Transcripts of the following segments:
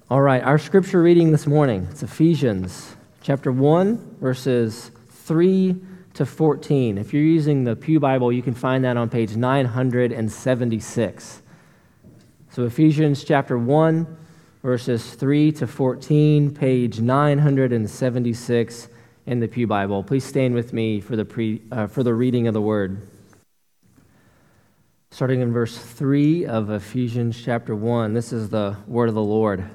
All right, our scripture reading this morning, it's Ephesians chapter 1, verses 3 to 14. If you're using the Pew Bible, you can find that on page 976. So Ephesians chapter 1, verses 3 to 14, page 976 in the Pew Bible. Please stand with me for the reading of the word. Starting in verse 3 of Ephesians chapter 1, this is the word of the Lord.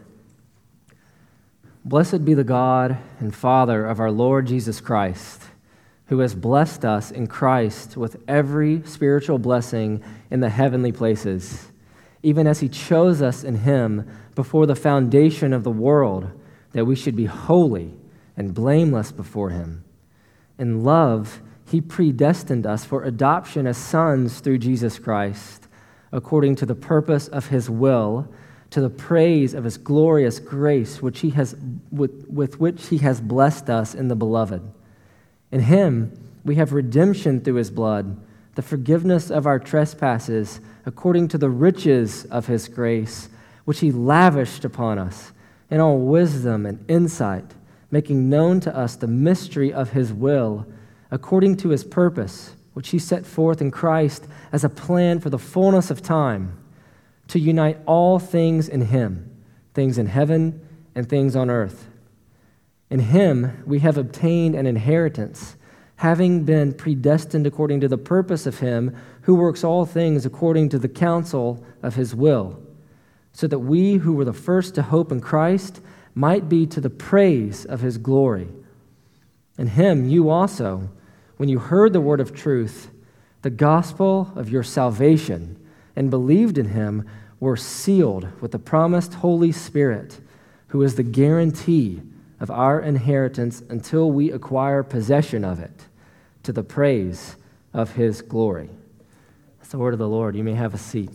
Blessed be the God and Father of our Lord Jesus Christ, who has blessed us in Christ with every spiritual blessing in the heavenly places, even as he chose us in him before the foundation of the world, that we should be holy and blameless before him. In love, he predestined us for adoption as sons through Jesus Christ, according to the purpose of his will, to the praise of his glorious grace, with which he has blessed us in the Beloved. In him we have redemption through his blood, the forgiveness of our trespasses, according to the riches of his grace, which he lavished upon us in all wisdom and insight, making known to us the mystery of his will, according to his purpose, which he set forth in Christ as a plan for the fullness of time, to unite all things in him, things in heaven and things on earth. In him we have obtained an inheritance, having been predestined according to the purpose of him who works all things according to the counsel of his will, so that we who were the first to hope in Christ might be to the praise of his glory. In him you also, when you heard the word of truth, the gospel of your salvation, and believed in him, were sealed with the promised Holy Spirit, who is the guarantee of our inheritance until we acquire possession of it, to the praise of his glory. That's the word of the Lord. You may have a seat.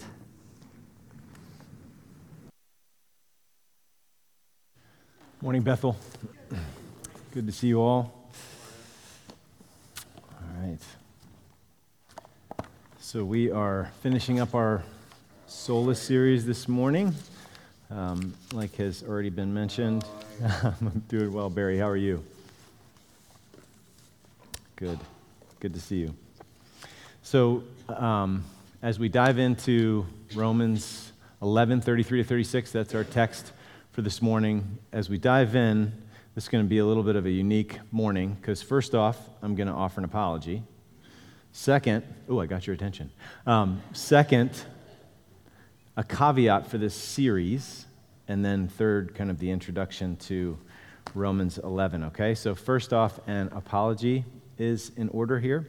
Morning, Bethel. Good to see you all. All right. So we are finishing up our Sola series this morning. Like has already been mentioned. I'm doing well, Barry. How are you? Good. Good to see you. So as we dive into Romans 11:33 to 36, that's our text for this morning. As we dive in, this is going to be a little bit of a unique morning because first off, I'm going to offer an apology. Second, I got your attention. Second, a caveat for this series, and then third, kind of the introduction to Romans 11, okay? So first off, an apology is in order here.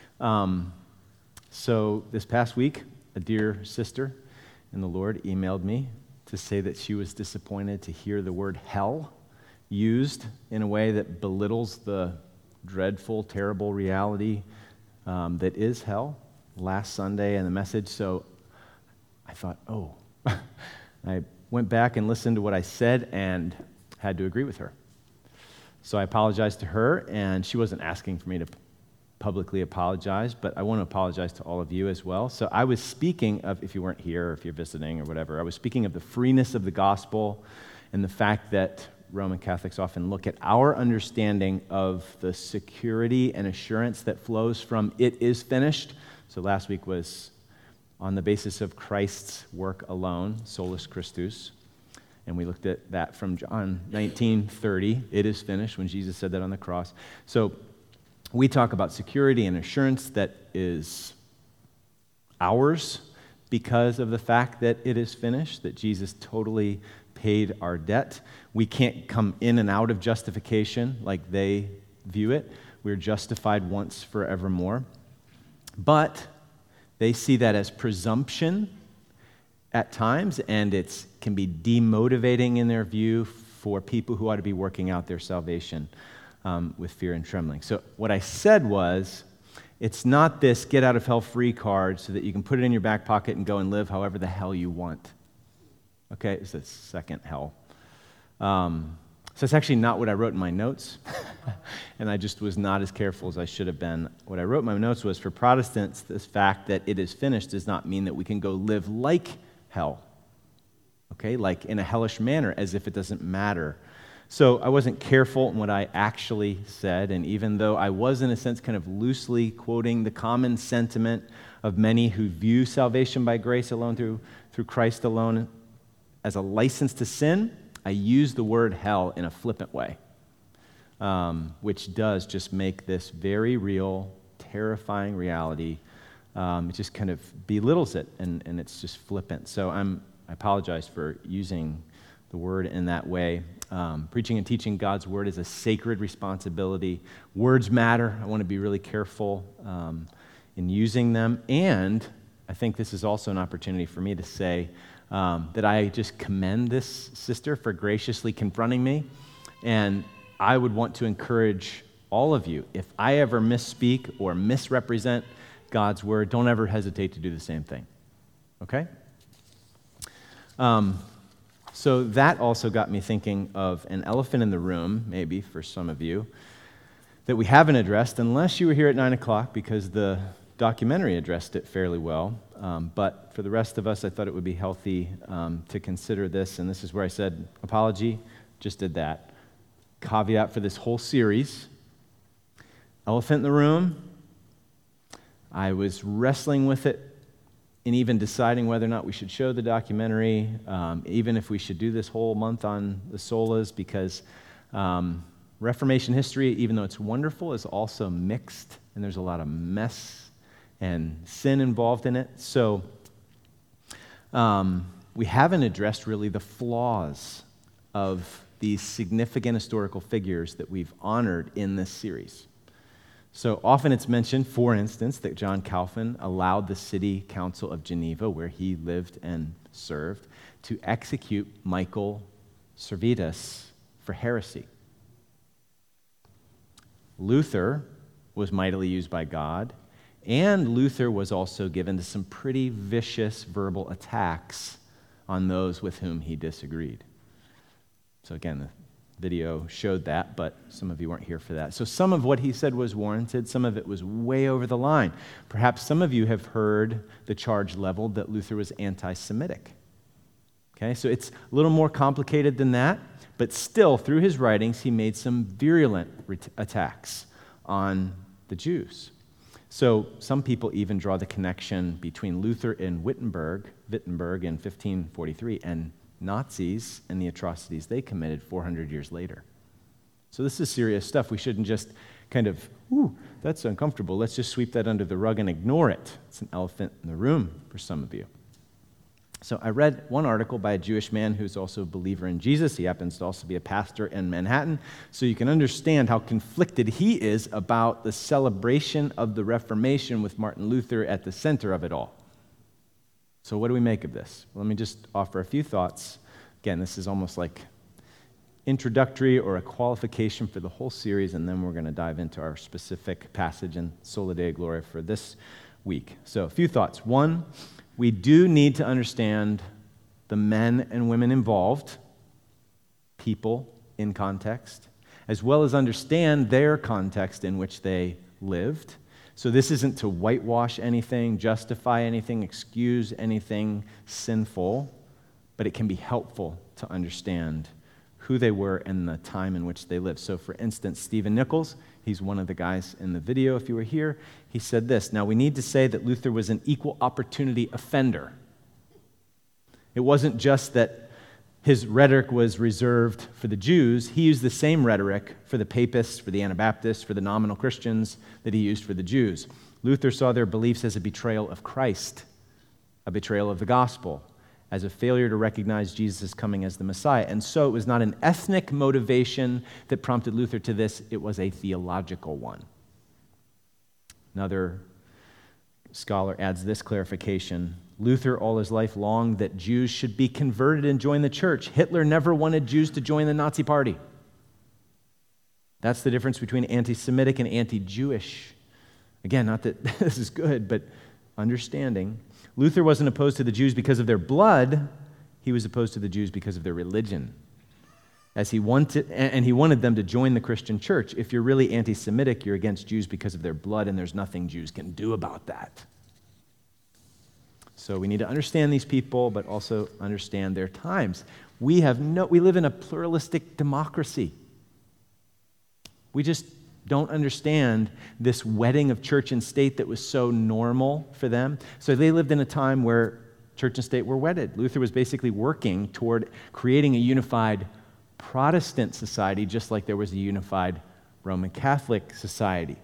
So this past week, a dear sister in the Lord emailed me to say that she was disappointed to hear the word hell used in a way that belittles the dreadful, terrible reality that is hell last Sunday in the message. So I thought, I went back and listened to what I said and had to agree with her. So I apologized to her, and she wasn't asking for me to publicly apologize, but I want to apologize to all of you as well. So I was speaking of, if you weren't here or if you're visiting or whatever, I was speaking of the freeness of the gospel and the fact that Roman Catholics often look at our understanding of the security and assurance that flows from it is finished. So last week was on the basis of Christ's work alone, solus Christus, and we looked at that from John 19:30. It is finished, when Jesus said that on the cross. So we talk about security and assurance that is ours because of the fact that it is finished, that Jesus totally paid our debt. We can't come in and out of justification like they view it. We're justified once forevermore. But they see that as presumption at times, and it can be demotivating in their view for people who ought to be working out their salvation with fear and trembling. So what I said was, it's not this get out of hell free card so that you can put it in your back pocket and go and live however the hell you want. Okay, it's the second hell. So it's actually not what I wrote in my notes, and I just was not as careful as I should have been. What I wrote in my notes was, for Protestants, this fact that it is finished does not mean that we can go live like hell. okay, like in a hellish manner, as if it doesn't matter. So I wasn't careful in what I actually said, and even though I was, in a sense, kind of loosely quoting the common sentiment of many who view salvation by grace alone through Christ alone as a license to sin, I used the word hell in a flippant way, which does just make this very real, terrifying reality. It just kind of belittles it, and it's just flippant. So I apologize for using the word in that way. Preaching and teaching God's word is a sacred responsibility. Words matter. I want to be really careful in using them. And I think this is also an opportunity for me to say that I just commend this sister for graciously confronting me. And I would want to encourage all of you, if I ever misspeak or misrepresent God's word, don't ever hesitate to do the same thing. Okay? So that also got me thinking of an elephant in the room, maybe for some of you, that we haven't addressed, unless you were here at 9 o'clock, because the documentary addressed it fairly well. But for the rest of us, I thought it would be healthy to consider this, and this is where I said, apology, just did that. Caveat for this whole series, elephant in the room. I was wrestling with it and even deciding whether or not we should show the documentary, even if we should do this whole month on the solas, because Reformation history, even though it's wonderful, is also mixed, and there's a lot of mess and sin involved in it. So we haven't addressed really the flaws of these significant historical figures that we've honored in this series. So often it's mentioned, for instance, that John Calvin allowed the city council of Geneva, where he lived and served, to execute Michael Servetus for heresy. Luther was mightily used by God, and Luther was also given to some pretty vicious verbal attacks on those with whom he disagreed. So again, the video showed that, but some of you weren't here for that. So some of what he said was warranted. Some of it was way over the line. Perhaps some of you have heard the charge leveled that Luther was anti-Semitic. Okay, so it's a little more complicated than that, but still, through his writings, he made some virulent attacks on the Jews. So some people even draw the connection between Luther and Wittenberg in 1543 and Nazis and the atrocities they committed 400 years later. So this is serious stuff. We shouldn't just kind of, that's uncomfortable. Let's just sweep that under the rug and ignore it. It's an elephant in the room for some of you. So I read one article by a Jewish man who's also a believer in Jesus. He happens to also be a pastor in Manhattan. So you can understand how conflicted he is about the celebration of the Reformation with Martin Luther at the center of it all. So what do we make of this? Well, let me just offer a few thoughts. Again, this is almost like introductory or a qualification for the whole series, and then we're going to dive into our specific passage in Sola Dei Gloria for this week. So a few thoughts. One, we do need to understand the men and women involved, people in context, as well as understand their context in which they lived. So this isn't to whitewash anything, justify anything, excuse anything sinful, but it can be helpful to understand who they were and the time in which they lived. So for instance, Stephen Nichols, he's one of the guys in the video if you were here, he said this, now we need to say that Luther was an equal opportunity offender. It wasn't just that his rhetoric was reserved for the Jews. He used the same rhetoric for the papists, for the Anabaptists, for the nominal Christians that he used for the Jews. Luther saw their beliefs as a betrayal of Christ, a betrayal of the gospel, as a failure to recognize Jesus coming as the Messiah. And so it was not an ethnic motivation that prompted Luther to this, it was a theological one. Another scholar adds this clarification. Luther all his life longed that Jews should be converted and join the church. Hitler never wanted Jews to join the Nazi party. That's the difference between anti-Semitic and anti-Jewish. Again, not that this is good, but understanding. Luther wasn't opposed to the Jews because of their blood. He was opposed to the Jews because of their religion. He wanted them to join the Christian church. If you're really anti-Semitic, you're against Jews because of their blood, and there's nothing Jews can do about that. So we need to understand these people, but also understand their times. We live in a pluralistic democracy. We just don't understand this wedding of church and state that was so normal for them. So they lived in a time where church and state were wedded. Luther was basically working toward creating a unified Protestant society, just like there was a unified Roman Catholic society.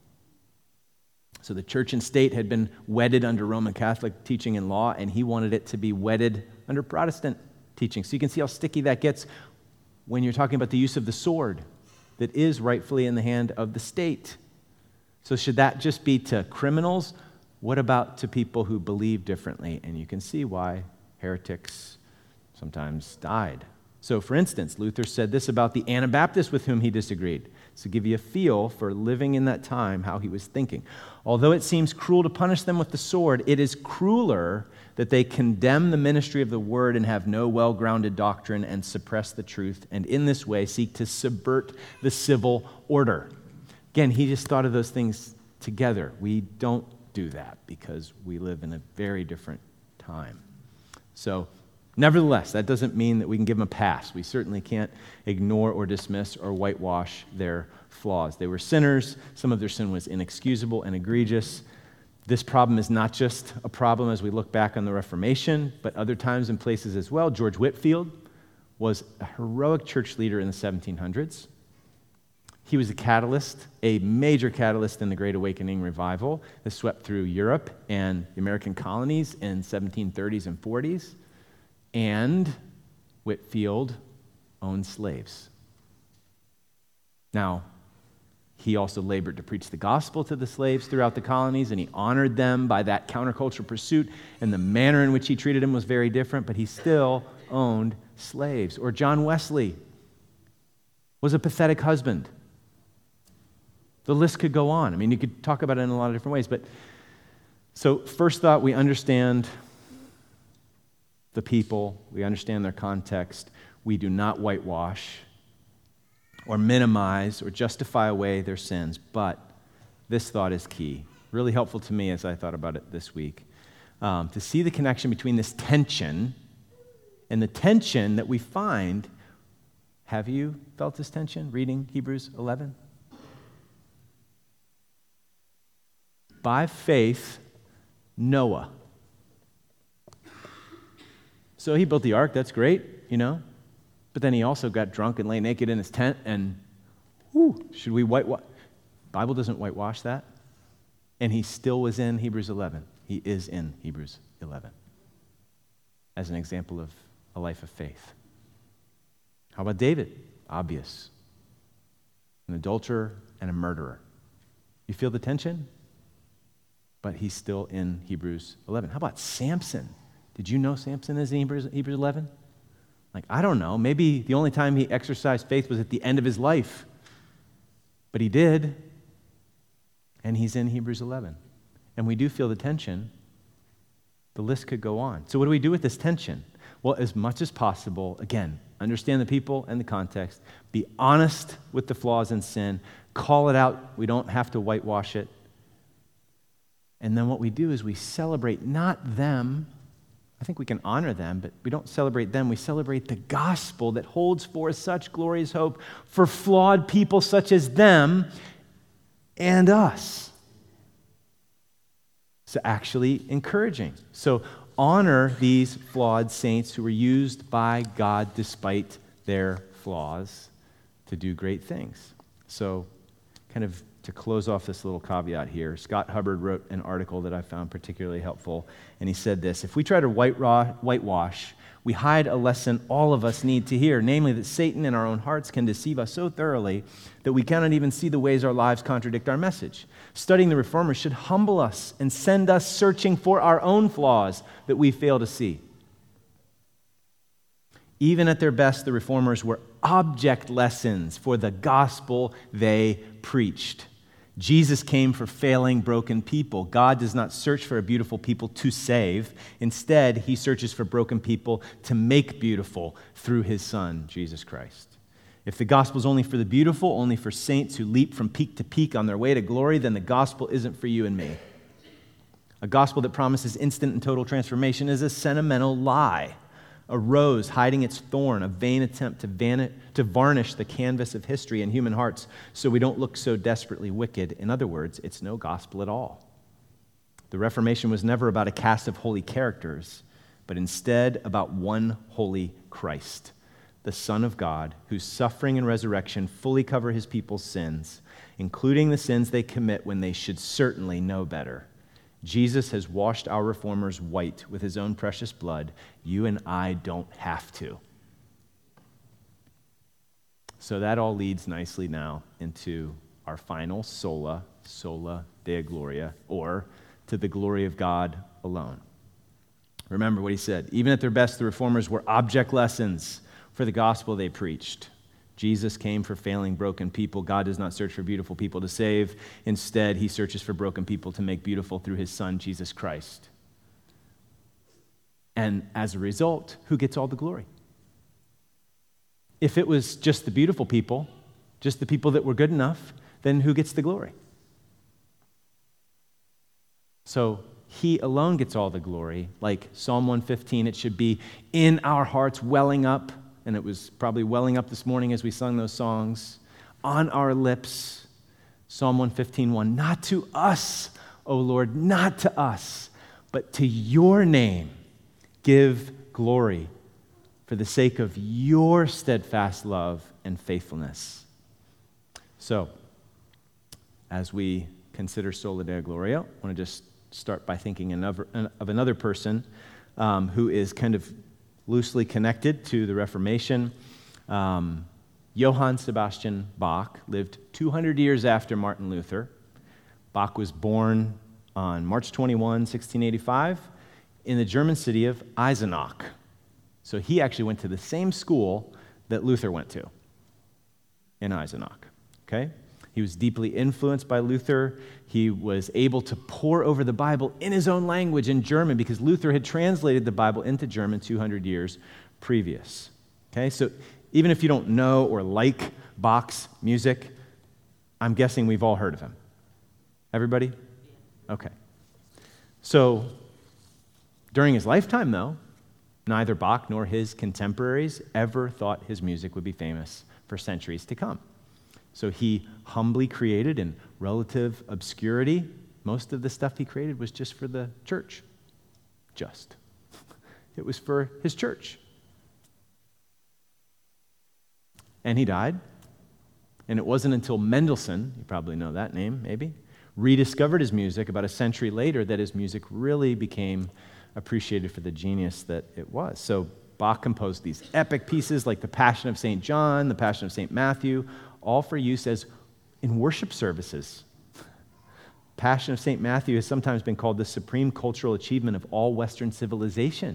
So the church and state had been wedded under Roman Catholic teaching and law, and he wanted it to be wedded under Protestant teaching. So you can see how sticky that gets when you're talking about the use of the sword that is rightfully in the hand of the state. So should that just be to criminals? What about to people who believe differently? And you can see why heretics sometimes died. So, for instance, Luther said this about the Anabaptists with whom he disagreed. So give you a feel for living in that time, how he was thinking. Although it seems cruel to punish them with the sword, it is crueler that they condemn the ministry of the word and have no well-grounded doctrine and suppress the truth, and in this way seek to subvert the civil order. Again, he just thought of those things together. We don't do that because we live in a very different time. So, nevertheless, that doesn't mean that we can give them a pass. We certainly can't ignore or dismiss or whitewash their flaws. They were sinners. Some of their sin was inexcusable and egregious. This problem is not just a problem as we look back on the Reformation, but other times and places as well. George Whitefield was a heroic church leader in the 1700s. He was a catalyst, a major catalyst in the Great Awakening revival that swept through Europe and the American colonies in 1730s and 40s. And Whitefield owned slaves. Now, he also labored to preach the gospel to the slaves throughout the colonies, and he honored them by that countercultural pursuit, and the manner in which he treated them was very different, but he still owned slaves. Or John Wesley was a pathetic husband. The list could go on. I mean, you could talk about it in a lot of different ways, but so first thought, we understand the people, we understand their context. We do not whitewash or minimize or justify away their sins, but this thought is key. Really helpful to me as I thought about it this week. To see the connection between this tension and the tension that we find. Have you felt this tension reading Hebrews 11? By faith, Noah. So he built the ark, that's great, But then he also got drunk and lay naked in his tent, and should we whitewash? Bible doesn't whitewash that. And he still was in Hebrews 11. He is in Hebrews 11 as an example of a life of faith. How about David? Obvious. An adulterer and a murderer. You feel the tension? But he's still in Hebrews 11. How about Samson? Did you know Samson is in Hebrews 11? I don't know. Maybe the only time he exercised faith was at the end of his life. But he did. And he's in Hebrews 11. And we do feel the tension. The list could go on. So what do we do with this tension? Well, as much as possible, again, understand the people and the context. Be honest with the flaws and sin. Call it out. We don't have to whitewash it. And then what we do is we celebrate not them. I think we can honor them, but we don't celebrate them. We celebrate the gospel that holds forth such glorious hope for flawed people such as them and us. It's actually encouraging. So honor these flawed saints who were used by God despite their flaws to do great things. So kind of to close off this little caveat here, Scott Hubbard wrote an article that I found particularly helpful, and he said this: if we try to whitewash, we hide a lesson all of us need to hear, namely that Satan in our own hearts can deceive us so thoroughly that we cannot even see the ways our lives contradict our message. Studying the Reformers should humble us and send us searching for our own flaws that we fail to see. Even at their best, the Reformers were object lessons for the gospel they preached. Jesus came for failing, broken people. God does not search for a beautiful people to save. Instead, he searches for broken people to make beautiful through his Son, Jesus Christ. If the gospel is only for the beautiful, only for saints who leap from peak to peak on their way to glory, then the gospel isn't for you and me. A gospel that promises instant and total transformation is a sentimental lie. A rose hiding its thorn, a vain attempt to varnish the canvas of history and human hearts so we don't look so desperately wicked. In other words, it's no gospel at all. The Reformation was never about a cast of holy characters, but instead about one holy Christ, the Son of God, whose suffering and resurrection fully cover his people's sins, including the sins they commit when they should certainly know better. Jesus has washed our reformers white with his own precious blood. You and I don't have to. So that all leads nicely now into our final sola Deo Gloria, or to the glory of God alone. Remember what he said. Even at their best, the reformers were object lessons for the gospel they preached. Jesus came for failing, broken people. God does not search for beautiful people to save. Instead, he searches for broken people to make beautiful through his Son, Jesus Christ. And as a result, who gets all the glory? If it was just the beautiful people, just the people that were good enough, then who gets the glory? So he alone gets all the glory. Like Psalm 115, it should be in our hearts, welling up. And it was probably welling up this morning as we sung those songs. On our lips, Psalm 115:1, not to us, O Lord, not to us, but to your name give glory for the sake of your steadfast love and faithfulness. So, as we consider Sola Deo Gloria, I want to just start by thinking of another person who is kind of loosely connected to the Reformation. Johann Sebastian Bach lived 200 years after Martin Luther. Bach was born on March 21, 1685, in the German city of Eisenach. So he actually went to the same school that Luther went to, in Eisenach. Okay? He was deeply influenced by Luther. He was able to pore over the Bible in his own language, in German, because Luther had translated the Bible into German 200 years previous. Okay, so even if you don't know or like Bach's music, I'm guessing we've all heard of him. Everybody? Okay. So during his lifetime, though, neither Bach nor his contemporaries ever thought his music would be famous for centuries to come. So he humbly created in relative obscurity. Most of the stuff he created was just for the church. Just. It was for his church. And he died. And it wasn't until Mendelssohn, you probably know that name, maybe, rediscovered his music about a century later that his music really became appreciated for the genius that it was. So Bach composed these epic pieces like the Passion of St. John, the Passion of St. Matthew, all for use as in worship services. Passion of St. Matthew has sometimes been called the supreme cultural achievement of all Western civilization.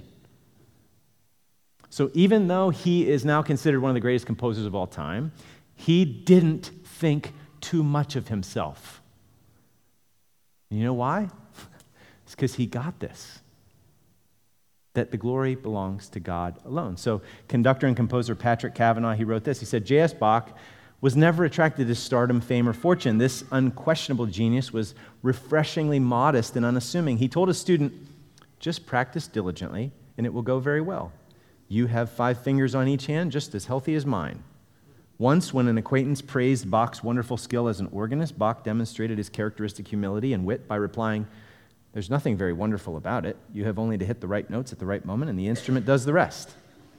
So even though he is now considered one of the greatest composers of all time, he didn't think too much of himself. And you know why? It's because he got this, that the glory belongs to God alone. So conductor and composer Patrick Kavanagh, he wrote this. He said, J.S. Bach was never attracted to stardom, fame, or fortune. This unquestionable genius was refreshingly modest and unassuming. He told a student, just practice diligently, and it will go very well. You have 5 fingers on each hand, just as healthy as mine. Once, when an acquaintance praised Bach's wonderful skill as an organist, Bach demonstrated his characteristic humility and wit by replying, there's nothing very wonderful about it. You have only to hit the right notes at the right moment, and the instrument does the rest.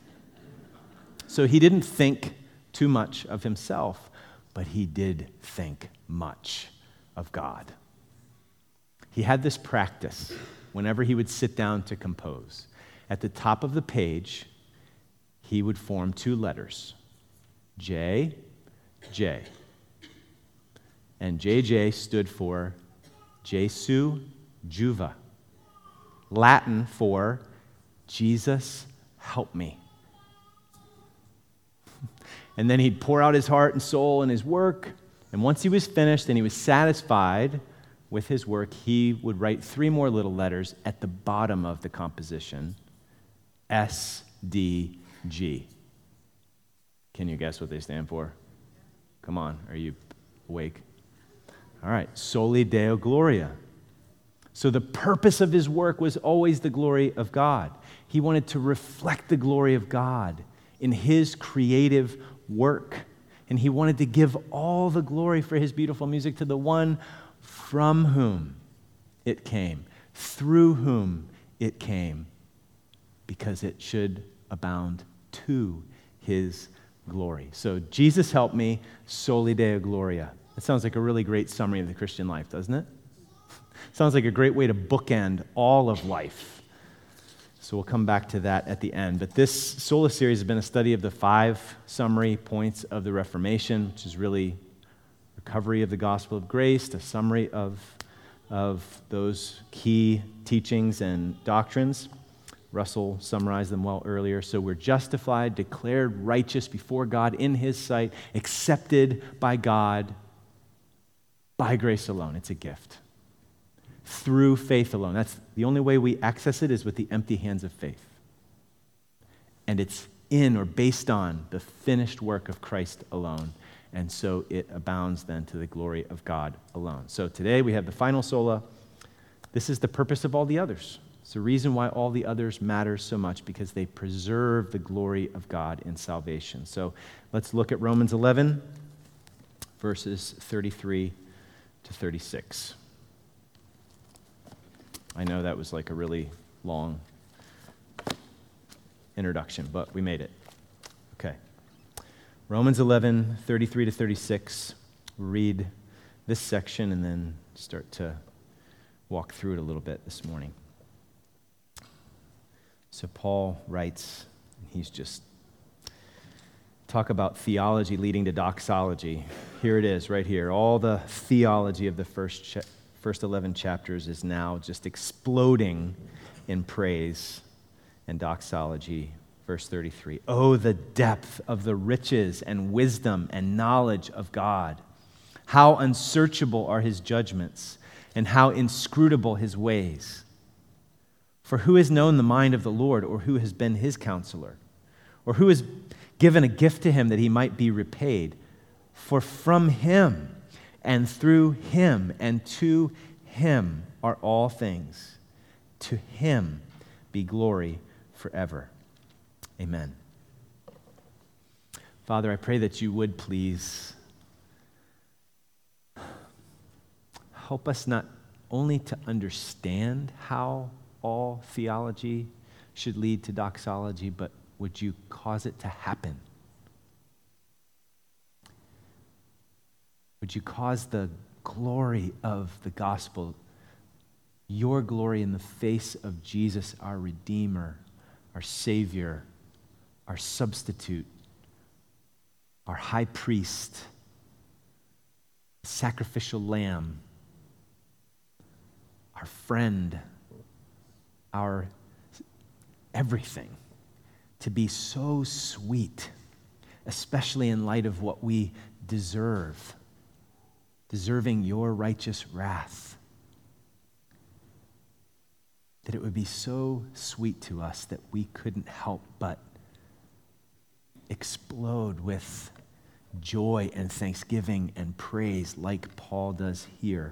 So he didn't think too much of himself, but he did think much of God. He had this practice whenever he would sit down to compose. At the top of the page, he would form 2 letters, J, J. And JJ stood for Jesu Juva, Latin for Jesus, help me. And then he'd pour out his heart and soul in his work. And once he was finished and he was satisfied with his work, he would write 3 more little letters at the bottom of the composition, S, D, G. Can you guess what they stand for? Come on, are you awake? All right, Soli Deo Gloria. So the purpose of his work was always the glory of God. He wanted to reflect the glory of God in his creative work. And he wanted to give all the glory for his beautiful music to the one from whom it came, through whom it came, because it should abound to his glory. So Jesus help me, soli Deo Gloria. That sounds like a really great summary of the Christian life, doesn't it? Sounds like a great way to bookend all of life. So we'll come back to that at the end. But this Sola series has been a study of the 5 summary points of the Reformation, which is really recovery of the gospel of grace, a summary of those key teachings and doctrines. Russell summarized them well earlier. So we're justified, declared righteous before God in his sight, accepted by God by grace alone. It's a gift. Through faith alone. That's the only way we access it, is with the empty hands of faith. And it's in or based on the finished work of Christ alone. And so it abounds then to the glory of God alone. So today we have the final sola. This is the purpose of all the others. It's the reason why all the others matter so much, because they preserve the glory of God in salvation. So let's look at Romans 11, verses 33 to 36. I know that was like a really long introduction, but we made it. Okay. Romans 11, 33 to 36. We'll read this section and then start to walk through it a little bit this morning. So Paul writes, he's just talk about theology leading to doxology. Here it is, right here. All the theology of the first 11 chapters is now just exploding in praise and doxology. Verse 33, oh, the depth of the riches and wisdom and knowledge of God. How unsearchable are his judgments, and how inscrutable his ways. For who has known the mind of the Lord, or who has been his counselor? Or who has given a gift to him that he might be repaid? For from him and through him and to him are all things. To him be glory forever. Amen. Father, I pray that you would please help us not only to understand how all theology should lead to doxology, but would you cause it to happen? Would you cause the glory of the gospel, your glory in the face of Jesus, our Redeemer, our Savior, our substitute, our high priest, sacrificial lamb, our friend, our everything, to be so sweet, especially in light of what we deserve, deserving your righteous wrath, that it would be so sweet to us that we couldn't help but explode with joy and thanksgiving and praise like Paul does here.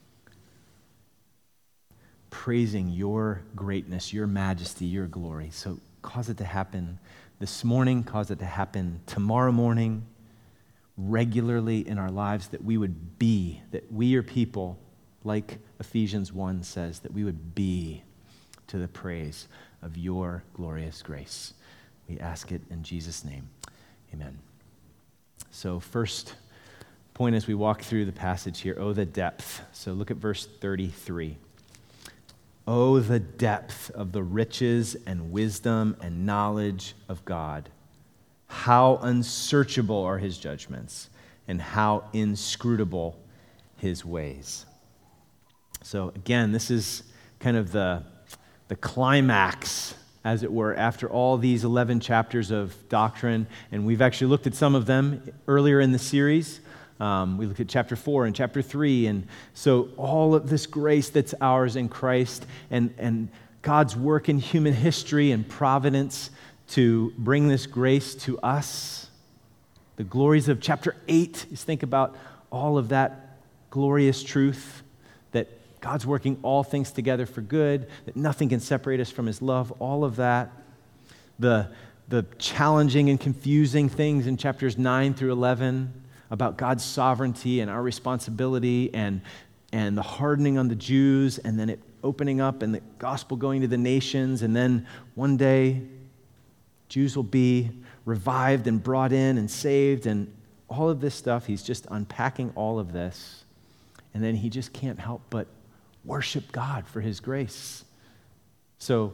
Praising your greatness, your majesty, your glory. So cause it to happen this morning, cause it to happen tomorrow morning, regularly in our lives, that we would be, that we are people, like Ephesians 1 says, that we would be to the praise of your glorious grace. We ask it in Jesus' name. Amen. So first point as we walk through the passage here, oh, the depth. So look at verse 33. Oh, the depth of the riches and wisdom and knowledge of God. How unsearchable are his judgments, and how inscrutable his ways. So again, this is kind of the climax, as it were, after all these 11 chapters of doctrine. And we've actually looked at some of them earlier in the series. We looked at chapter 4 and chapter 3. And so all of this grace that's ours in Christ, and God's work in human history and providence to bring this grace to us. The glories of chapter 8, just think about all of that glorious truth, that God's working all things together for good, that nothing can separate us from his love, all of that. The challenging and confusing things in chapters 9 through 11 about God's sovereignty and our responsibility and the hardening on the Jews, and then it opening up and the gospel going to the nations, and then one day Jews will be revived and brought in and saved, and all of this stuff. He's just unpacking all of this, and then he just can't help but worship God for his grace. So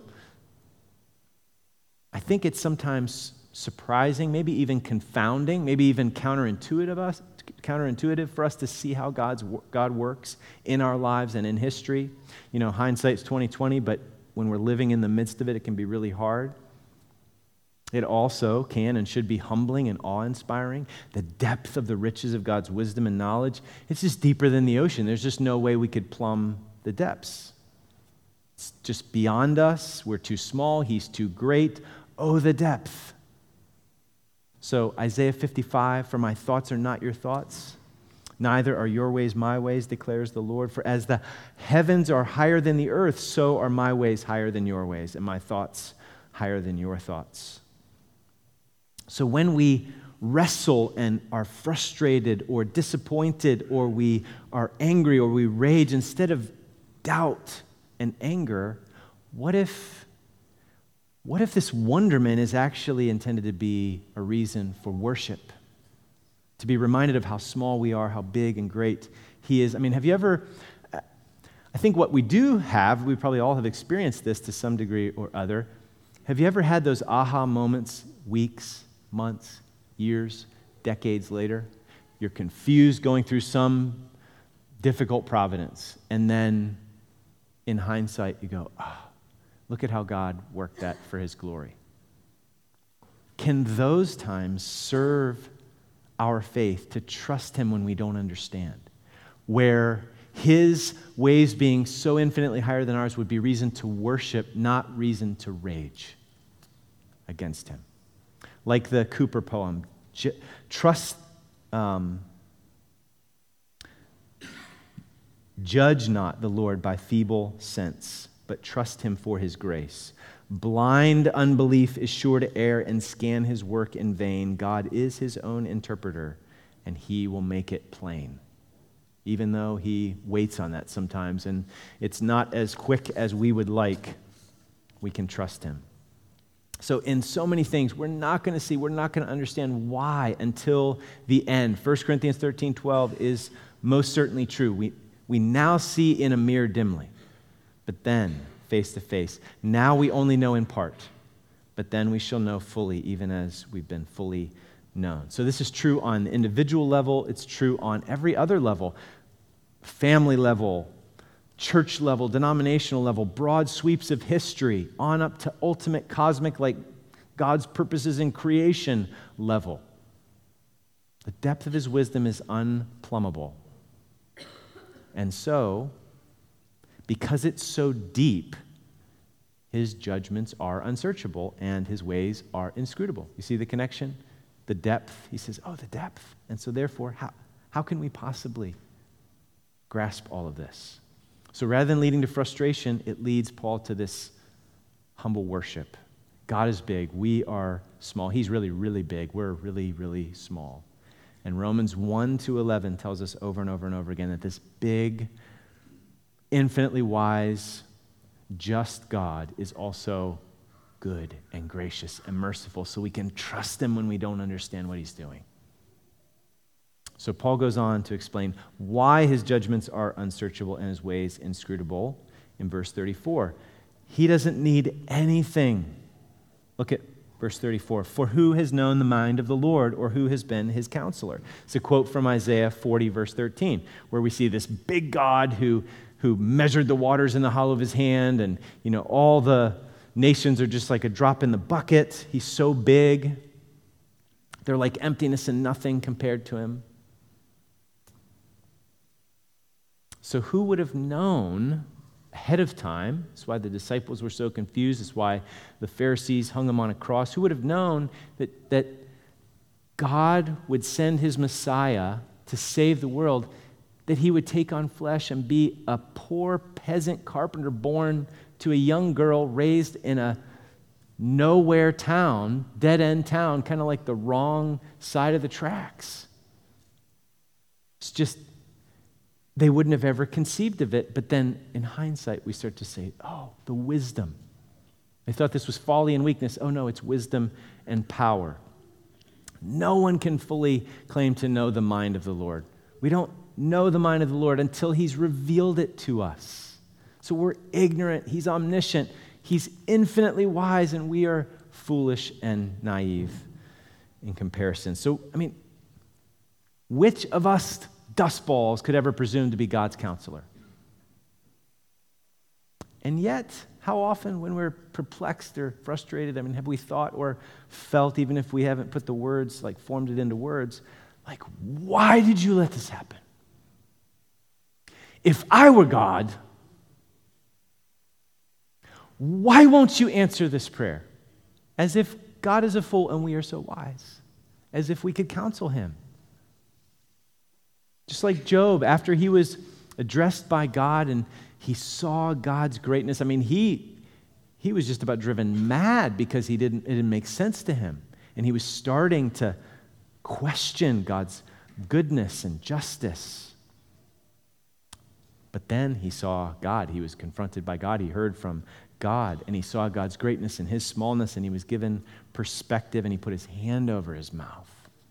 I think it's sometimes surprising, maybe even confounding, maybe even counterintuitive for us to see how God works in our lives and in history. You know, hindsight's 20/20, but when we're living in the midst of it, it can be really hard. It also can and should be humbling and awe-inspiring. The depth of the riches of God's wisdom and knowledge, it's just deeper than the ocean. There's just no way we could plumb the depths. It's just beyond us. We're too small. He's too great. Oh, the depth. So Isaiah 55, for my thoughts are not your thoughts, neither are your ways my ways, declares the Lord. For as the heavens are higher than the earth, so are my ways higher than your ways, and my thoughts higher than your thoughts. So when we wrestle and are frustrated or disappointed, or we are angry or we rage, instead of doubt and anger, what if this wonderment is actually intended to be a reason for worship? To be reminded of how small we are, how big and great he is. I mean, have you ever, I think what we do have, we probably all have experienced this to some degree or other. Have you ever had those aha moments, weeks, months, years, decades later? You're confused going through some difficult providence, and then in hindsight you go, look at how God worked that for his glory. Can those times serve our faith to trust him when we don't understand? Where his ways being so infinitely higher than ours would be reason to worship, not reason to rage against him. Like the Cooper poem, judge not the Lord by feeble sense, but trust him for his grace. Blind unbelief is sure to err and scan his work in vain. God is his own interpreter, and he will make it plain. Even though he waits on that sometimes, and it's not as quick as we would like, we can trust him. So in so many things, we're not going to understand why until the end. 1 Corinthians 13:12 is most certainly true. We now see in a mirror dimly, but then face to face. Now we only know in part, but then we shall know fully, even as we've been fully known. So this is true on the individual level. It's true on every other level, family level, church level, denominational level, broad sweeps of history, on up to ultimate cosmic, like God's purposes in creation level. The depth of his wisdom is unplumbable. And so, because it's so deep, his judgments are unsearchable and his ways are inscrutable. You see the connection? The depth. He says, the depth. And so therefore, how can we possibly grasp all of this? So rather than leading to frustration, it leads Paul to this humble worship. God is big. We are small. He's really, really big. We're really, really small. And Romans 1-11 tells us over and over and over again that this big, infinitely wise, just God is also good and gracious and merciful, so we can trust him when we don't understand what he's doing. So Paul goes on to explain why his judgments are unsearchable and his ways inscrutable in verse 34. He doesn't need anything. Look at verse 34. For who has known the mind of the Lord, or who has been his counselor? It's a quote from Isaiah 40, verse 13, where we see this big God who measured the waters in the hollow of his hand, and all the nations are just like a drop in the bucket. He's so big. They're like emptiness and nothing compared to him. So who would have known ahead of time? That's why the disciples were so confused. That's why the Pharisees hung him on a cross. Who would have known that God would send his Messiah to save the world that he would take on flesh and be a poor peasant carpenter born to a young girl raised in a nowhere town, dead-end town, kind of like the wrong side of the tracks. It's just, they wouldn't have ever conceived of it, but then in hindsight, we start to say, oh, the wisdom. They thought this was folly and weakness. Oh no, it's wisdom and power. No one can fully claim to know the mind of the Lord. We don't know the mind of the Lord until he's revealed it to us. So we're ignorant. He's omniscient. He's infinitely wise, and we are foolish and naive in comparison. So, which of us dustballs could ever presume to be God's counselor? And yet, how often when we're perplexed or frustrated, have we thought or felt, even if we haven't put the words, formed it into words, why did you let this happen? If I were God, why won't you answer this prayer? As if God is a fool and we are so wise. As if we could counsel him. Just like Job, after he was addressed by God and he saw God's greatness. He was just about driven mad because it didn't make sense to him. And he was starting to question God's goodness and justice. But then he saw God. He was confronted by God. He heard from God, and he saw God's greatness and his smallness, and he was given perspective, and he put his hand over his mouth.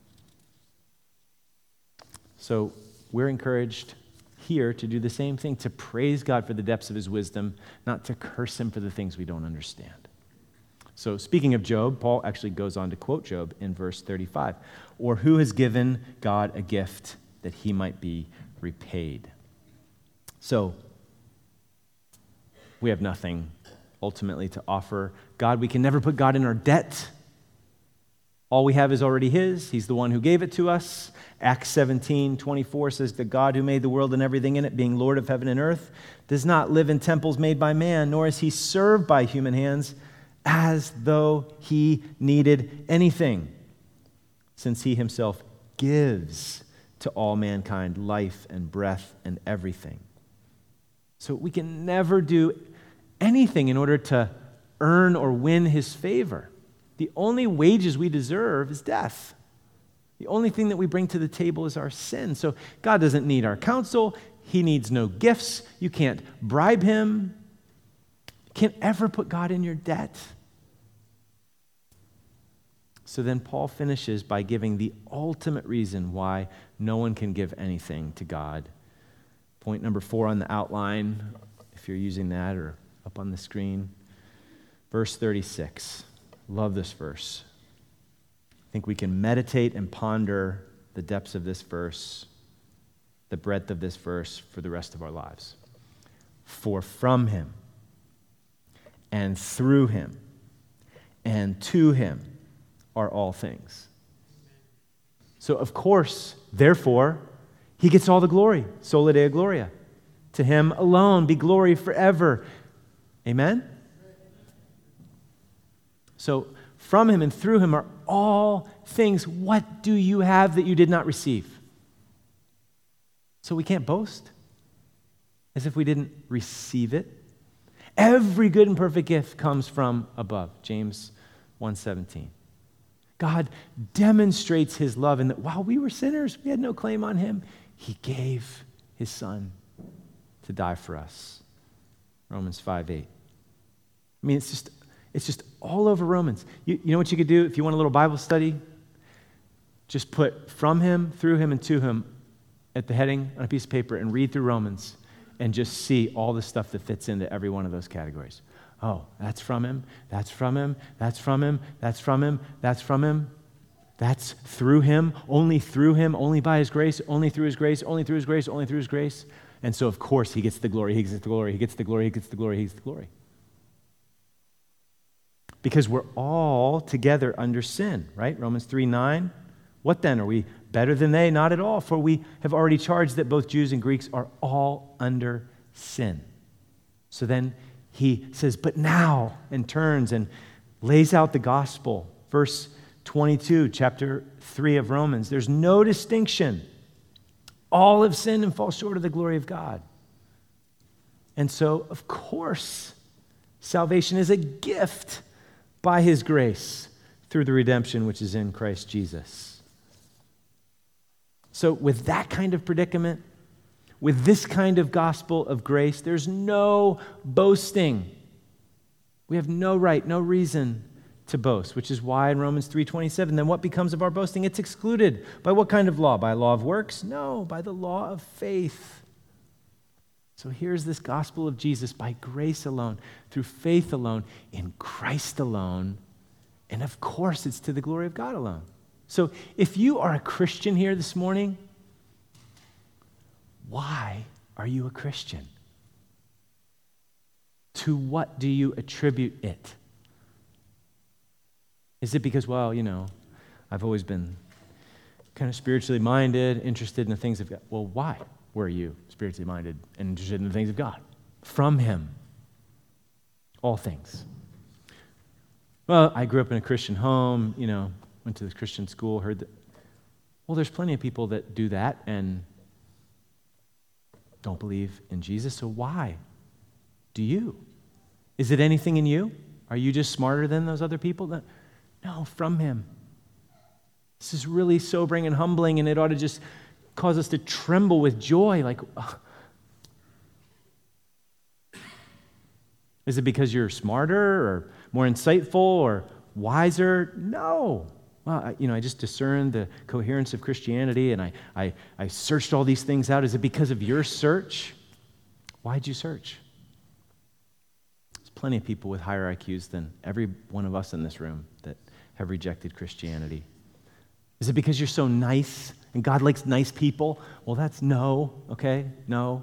So we're encouraged here to do the same thing, to praise God for the depths of his wisdom, not to curse him for the things we don't understand. So speaking of Job, Paul actually goes on to quote Job in verse 35. Or who has given God a gift that he might be repaid? So we have nothing ultimately to offer God. We can never put God in our debt. All we have is already his. He's the one who gave it to us. Acts 17:24 says, the God who made the world and everything in it, being Lord of heaven and earth, does not live in temples made by man, nor is he served by human hands, as though he needed anything, since he himself gives to all mankind life and breath and everything. So we can never do anything in order to earn or win his favor. The only wages we deserve is death. The only thing that we bring to the table is our sin. So God doesn't need our counsel. He needs no gifts. You can't bribe him. You can't ever put God in your debt. So then Paul finishes by giving the ultimate reason why no one can give anything to God. Point number 4 on the outline, if you're using that, or up on the screen. Verse 36. Love this verse. I think we can meditate and ponder the depths of this verse, the breadth of this verse for the rest of our lives. For from him, and through him, and to him are all things. So of course, therefore, he gets all the glory. Sola Deo Gloria. To him alone be glory forever. Amen? So from him and through him are all things. What do you have that you did not receive? So we can't boast as if we didn't receive it. Every good and perfect gift comes from above. James 1:17. God demonstrates his love in that while we were sinners, we had no claim on him, he gave his son to die for us. Romans 5:8. It's just all over Romans. You know what you could do if you want a little Bible study? Just put from him, through him, and to him at the heading on a piece of paper and read through Romans and just see all the stuff that fits into every one of those categories. Oh, that's from him, that's from him, that's from him, that's from him, that's from him. That's through him, only by his grace, only through his grace, only through his grace, only through his grace. And so, of course, he gets the glory, he gets the glory, he gets the glory, he gets the glory, he gets the glory. Because we're all together under sin, right? Romans 3:9. What then? Are we better than they? Not at all, for we have already charged that both Jews and Greeks are all under sin. So then he says, but now, and turns and lays out the gospel. Verse 22, chapter 3 of Romans. There's no distinction. All have sinned and fall short of the glory of God. And so, of course, salvation is a gift by his grace through the redemption which is in Christ Jesus. So with that kind of predicament, with this kind of gospel of grace, there's no boasting. We have no right, no reason to boast, which is why in Romans 3:27, then what becomes of our boasting? It's excluded. By what kind of law? By law of works? No, by the law of faith. So here's this gospel of Jesus by grace alone, through faith alone, in Christ alone, and of course it's to the glory of God alone. So if you are a Christian here this morning, why are you a Christian? To what do you attribute it? Is it because, well, I've always been kind of spiritually minded, interested in the things of God? Well, why were you spiritually minded and interested in the things of God? From him, all things. Well, I grew up in a Christian home, went to the Christian school, heard that. Well, there's plenty of people that do that and don't believe in Jesus, so why do you? Is it anything in you? Are you just smarter than those other people? No, from him. This is really sobering and humbling, and it ought to just cause us to tremble with joy. Like, is it because you're smarter or more insightful or wiser? No. Well, I just discerned the coherence of Christianity, and I searched all these things out. Is it because of your search? Why'd you search? There's plenty of people with higher IQs than every one of us in this room that have rejected Christianity. Is it because you're so nice and God likes nice people? Well, that's no, okay? No.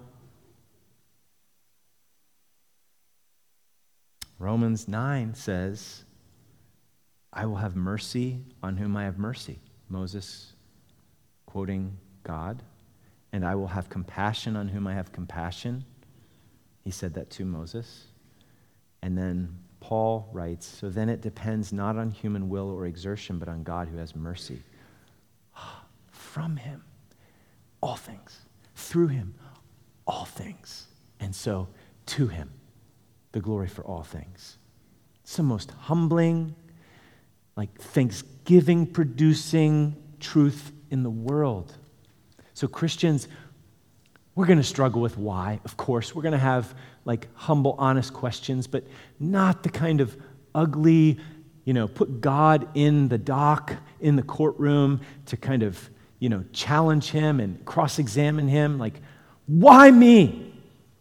Romans 9 says, I will have mercy on whom I have mercy. Moses quoting God. And I will have compassion on whom I have compassion. He said that to Moses. And then Paul writes, so then it depends not on human will or exertion, but on God who has mercy. From him, all things. Through him, all things. And so, to him, the glory for all things. It's the most humbling, thanksgiving-producing truth in the world. So Christians, we're going to struggle with why, of course. We're going to have humble, honest questions, but not the kind of ugly, put God in the dock, in the courtroom to kind of, challenge him and cross-examine him. Why me?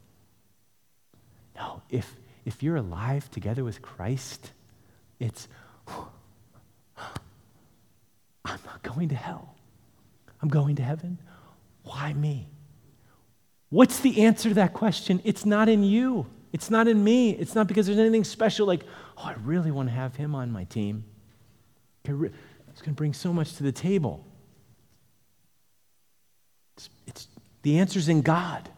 No, if you're alive together with Christ, it's, I'm not going to hell. I'm going to heaven. Why me? What's the answer to that question? It's not in you. It's not in me. It's not because there's anything special I really want to have him on my team. It's going to bring so much to the table. It's the answer's in God.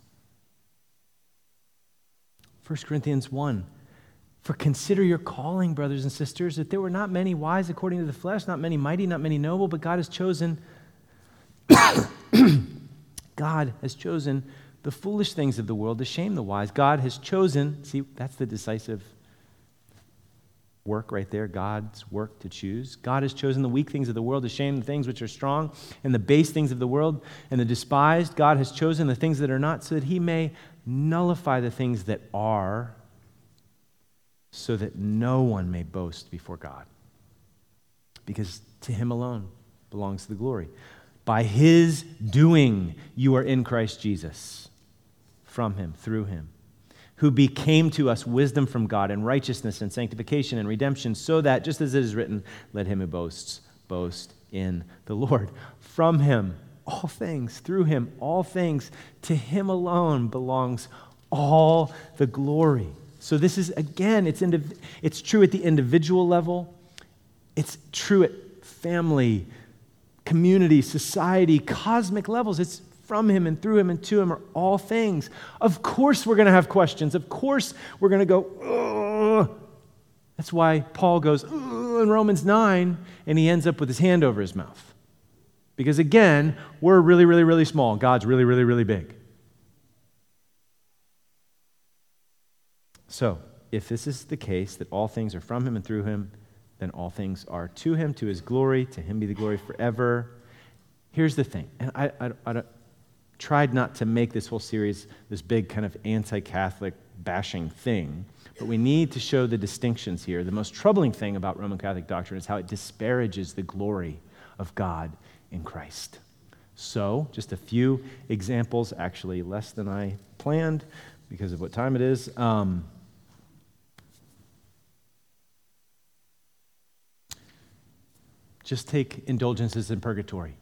1 Corinthians 1. For consider your calling, brothers and sisters, that there were not many wise according to the flesh, not many mighty, not many noble, but God has chosen the foolish things of the world to shame the wise. God has chosen, see, that's the decisive work right there, God's work to choose. God has chosen the weak things of the world to shame the things which are strong, and the base things of the world, and the despised. God has chosen the things that are not, so that he may nullify the things that are, so that no one may boast before God. Because to him alone belongs the glory. By his doing, you are in Christ Jesus. From him, through him, who became to us wisdom from God and righteousness and sanctification and redemption, so that, just as it is written, let him who boasts, boast in the Lord. From him, all things, through him, all things, to him alone belongs all the glory. So this is, again, it's true at the individual level. It's true at family, community, society, cosmic levels. It's from him and through him and to him are all things. Of course we're going to have questions. Of course we're going to go, ugh. That's why Paul goes, ugh, in Romans 9, and he ends up with his hand over his mouth. Because again, we're really, really, really small. God's really, really, really big. So, if this is the case, that all things are from him and through him, then all things are to him, to his glory, to him be the glory forever. Here's the thing, and I tried not to make this whole series this big kind of anti-Catholic bashing thing, but we need to show the distinctions here. The most troubling thing about Roman Catholic doctrine is how it disparages the glory of God in Christ. So, just a few examples, actually less than I planned because of what time it is. Just take indulgences in purgatory.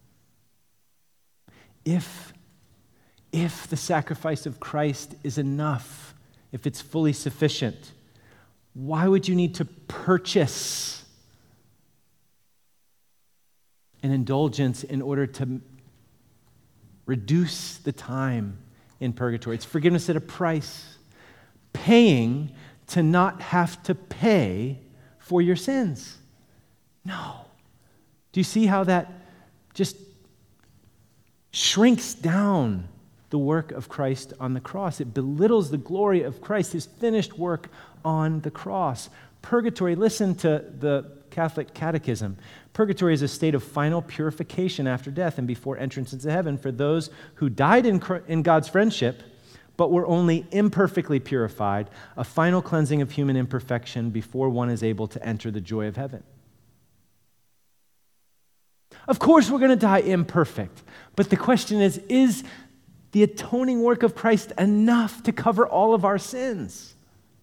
If the sacrifice of Christ is enough, if it's fully sufficient, why would you need to purchase an indulgence in order to reduce the time in purgatory? It's forgiveness at a price, paying to not have to pay for your sins. No. Do you see how that just shrinks down the work of Christ on the cross? It belittles the glory of Christ, his finished work on the cross. Purgatory, listen to the Catholic Catechism. Purgatory is a state of final purification after death and before entrance into heaven for those who died in God's friendship, but were only imperfectly purified, a final cleansing of human imperfection before one is able to enter the joy of heaven. Of course, we're going to die imperfect, but the question is the atoning work of Christ enough to cover all of our sins?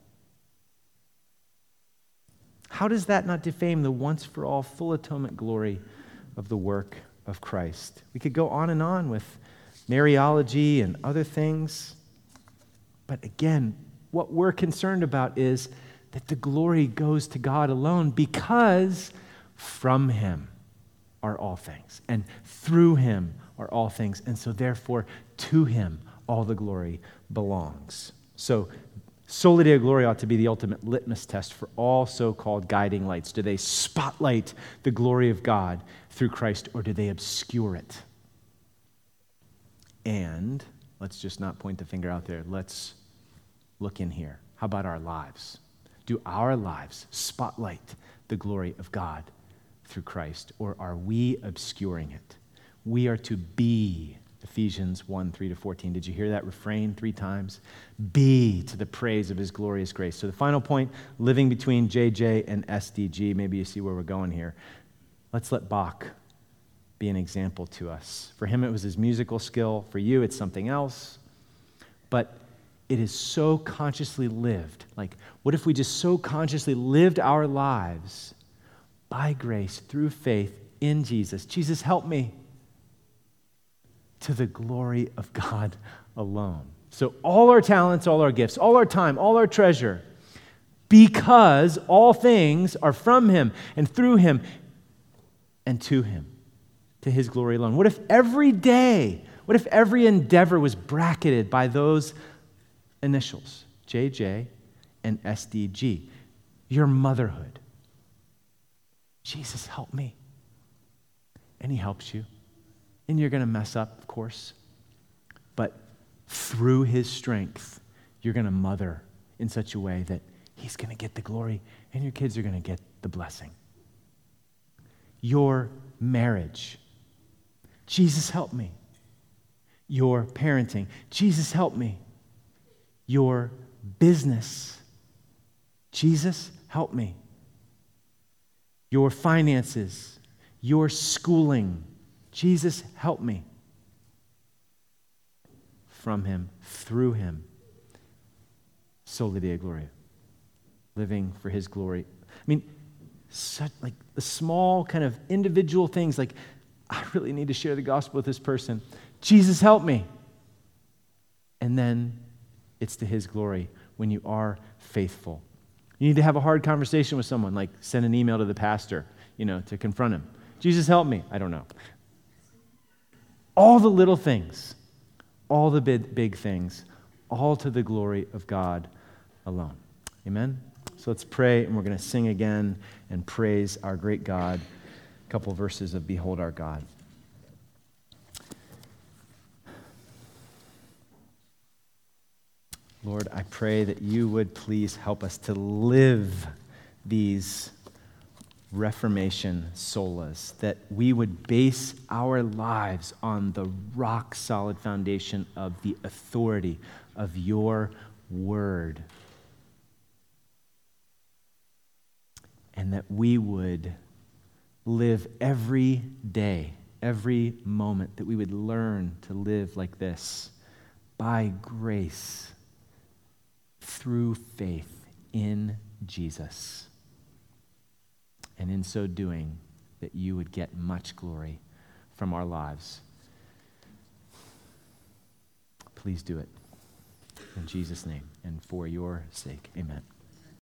How does that not defame the once-for-all full atonement glory of the work of Christ? We could go on and on with Mariology and other things, but again, what we're concerned about is that the glory goes to God alone, because from him are all things, and through him are all things, and so therefore to him all the glory belongs. So Soli Deo Gloria ought to be the ultimate litmus test for all so-called guiding lights. Do they spotlight the glory of God through Christ, or do they obscure it? And let's just not point the finger out there. Let's look in here. How about our lives? Do our lives spotlight the glory of God through Christ, or are we obscuring it? We are to be, Ephesians 1:3-14. Did you hear that refrain 3 times? Be to the praise of his glorious grace. So the final point, living between JJ and SDG. Maybe you see where we're going here. Let's let Bach be an example to us. For him, it was his musical skill. For you, it's something else. But it is so consciously lived. Like, what if we just so consciously lived our lives by grace, through faith in Jesus? Jesus, help me, to the glory of God alone. So all our talents, all our gifts, all our time, all our treasure, because all things are from him and through him and to him, to his glory alone. What if every day, what if every endeavor was bracketed by those initials, JJ and SDG? Your motherhood. Jesus, help me. And he helps you. And you're going to mess up, of course. But through his strength, you're going to mother in such a way that he's going to get the glory and your kids are going to get the blessing. Your marriage. Jesus, help me. Your parenting. Jesus, help me. Your business. Jesus, help me. Your finances, your schooling. Jesus, help me. From him, through him. Soli Deo Gloria. Living for his glory. I mean, such like the small kind of individual things, like, I really need to share the gospel with this person. Jesus, help me. And then it's to his glory when you are faithful. You need to have a hard conversation with someone, like send an email to the pastor, to confront him. Jesus, help me. I don't know. All the little things, all the big things, all to the glory of God alone. Amen? So let's pray, and we're going to sing again and praise our great God. A couple verses of Behold Our God. Lord, I pray that you would please help us to live these Reformation solas, that we would base our lives on the rock-solid foundation of the authority of your word. And that we would live every day, every moment, that we would learn to live like this, by grace, through faith in Jesus. And in so doing, that you would get much glory from our lives. Please do it. In Jesus' name and for your sake, amen.